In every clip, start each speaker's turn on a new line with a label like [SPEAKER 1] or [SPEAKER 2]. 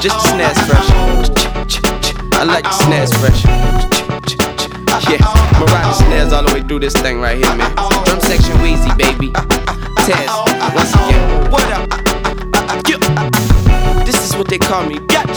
[SPEAKER 1] Just the snares fresh. I like the snares fresh. Yeah, I'ma ride the snares all the way through this thing right here, man. Drum section Wheezy, baby. Tez, once again. What up? This is what they call me, bitch.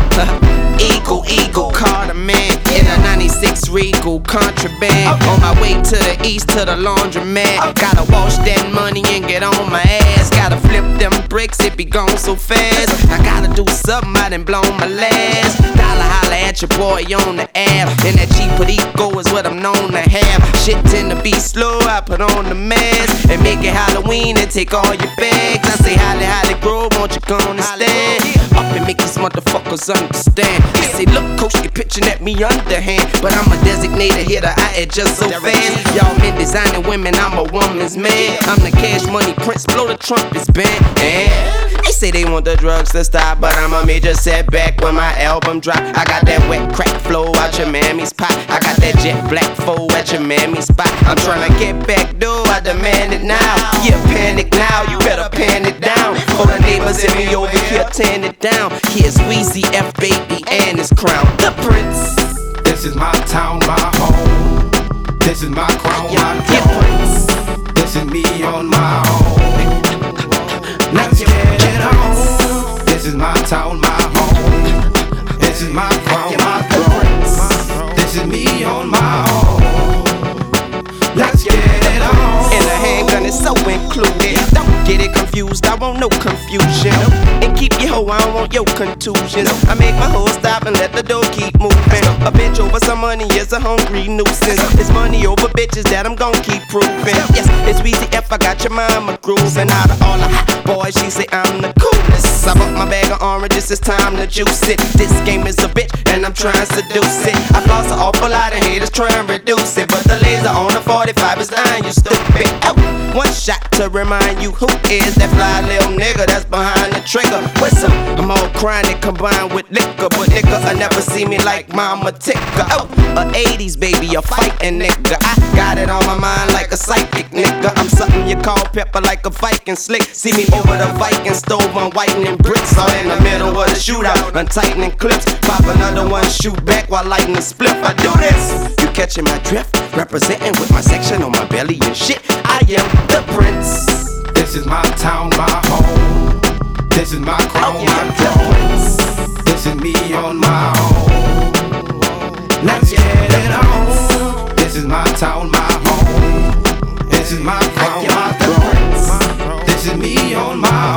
[SPEAKER 1] Eagle, Carter man. In a 96 Regal, contraband. On my way to the east to the laundromat. Gotta wash that money and get on my ass. Gotta flip them bricks, it be gone so fast. I gotta do something, I done blown my last. Dollar holla at your boy on the app. And that cheap Perico is what I'm known to have. Shit tend to be slow, I put on the mask. And make it Halloween and take all your bags. I say Holly Grove, won't you go on and stand? Up and make these motherfuckers understand. I say look, coach, get pitching at me underhand. But I'm a designated hitter, I adjust so fast. Y'all men designing women, I'm a woman's man. I'm the cash money prince, blow the trumpets band. And they say they want the drugs to stop, but I'm a major setback when my album drop. I got that wet crack flow out your mammy's pot. I got that jet black foe at your mammy's spot. I'm tryna get back, though, I demand it now. Yeah, panic now, you better pan it down. For the neighbors and me over here tearing it down. Here's Weezy F, baby, and his crown, the Prince.
[SPEAKER 2] This is my town, my home. This is my crown, my throne. This is me on my own. Let's get it on. This is my town, my home. This is my crown, my throne. This is me on my own. Let's get it on.
[SPEAKER 1] And a handgun is so included. Don't get it confused, I want no confusion. And keep your hoe, I don't want your contusions. I make my hoe stop and let the door keep moving. A bitch over some money is a hungry nuisance. It's money over bitches that I'm gon' keep proving. Yes, it's Weezy F, I got your mama grooving. Out of all the hot boys, she say I'm the coolest. I bought my bag of oranges, it's time to juice it. This game is a bitch and I'm trying to seduce it. I lost an awful lot of haters trying to reduce it, but the laser on the 45 is dying, you stupid. Oh, one shot to remind you who is that fly little nigga that's behind the trigger. Whistle, I'm all chronic combined with liquor, but nigga I never see me like Mama Ticker. Oh, a 80s baby, a fighting nigga. I got it on my mind like a psychic nigga. I'm something you call pepper like a Viking slick. See me over the Viking stove, I'm whitening bricks. All in the middle of the shootout, untightening clips. Pop another one, shoot back while lighting the spliff. I do this, you catching my drift? Representing with my section on my belly and shit. I am the Prince.
[SPEAKER 2] This is my town, my home. This is my crown, my throne. This is me on my own. Let's get it on. This is my town, my home. This is my crown, my throne. This is me on my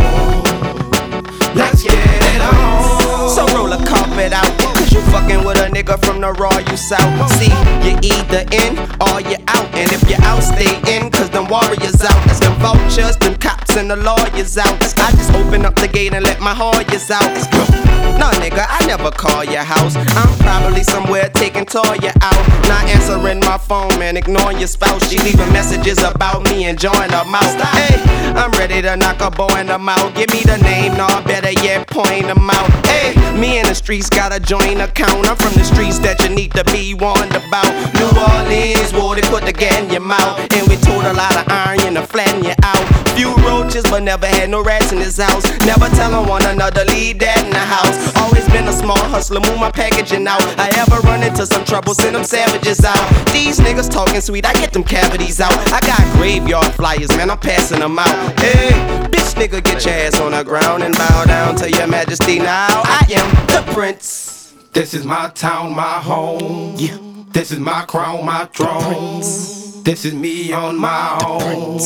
[SPEAKER 2] own. Let's get it on.
[SPEAKER 1] So roll a carpet out, cause you fucking with a nigga from the raw you south. See, you either in or you out. And if you out, stay in, cause them warriors out. That's them vultures, them cops and the lawyers out. I just open up the gate and let my Hoyas out. No nigga, I never call your house. I'm probably somewhere taking Toya out. Not answering my phone, man, ignoring your spouse. She leaving messages about me and join her mouth. Hey, I'm ready to knock a boy in the mouth. Give me the name, no, better yet, point them out. Hey, me in the streets got a joint account. I'm from the streets that you need to be warned about. New Orleans, where they put the gas in your mouth. And we told a lot of iron to flatten you out. Few roaches, but never had no rats in this house. Never telling one another, leave that in the house. Always been a small hustler, move my packaging out. I ever run into some trouble, send them savages out. These niggas talking sweet, I get them cavities out. I got graveyard flyers, man, I'm passing them out. Hey, bitch nigga, get your ass on the ground and bow down to your majesty now. I am the Prince.
[SPEAKER 2] This is my town, my home.
[SPEAKER 1] Yeah.
[SPEAKER 2] This is my crown, my throne. This is me on my own.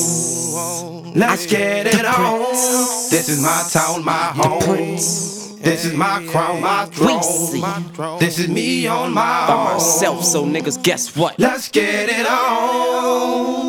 [SPEAKER 2] Let's get it on. This is my town, my home. This is my crown, my throne. This is me on my own.
[SPEAKER 1] By myself, so niggas, guess what?
[SPEAKER 2] Let's get it on.